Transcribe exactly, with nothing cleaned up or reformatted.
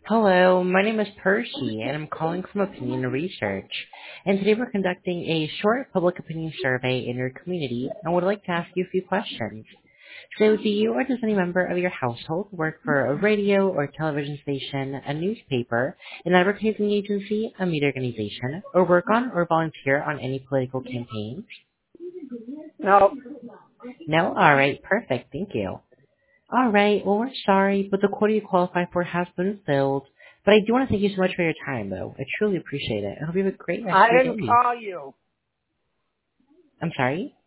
Hello, my name is Percy, and I'm calling from Opinion Research. And today we're conducting a short public opinion survey in your community, and would like to ask you a few questions. So, do you or does any member of your household work for a radio or television station, a newspaper, an advertising agency, a media organization, or work on or volunteer on any political campaigns? No. No? Alright, perfect, thank you. Alright, well we're sorry, but the quota you qualify for has been filled. But I do want to thank you so much for your time, though. I truly appreciate it. I hope you have a great rest I of your didn't day. call you. I'm sorry?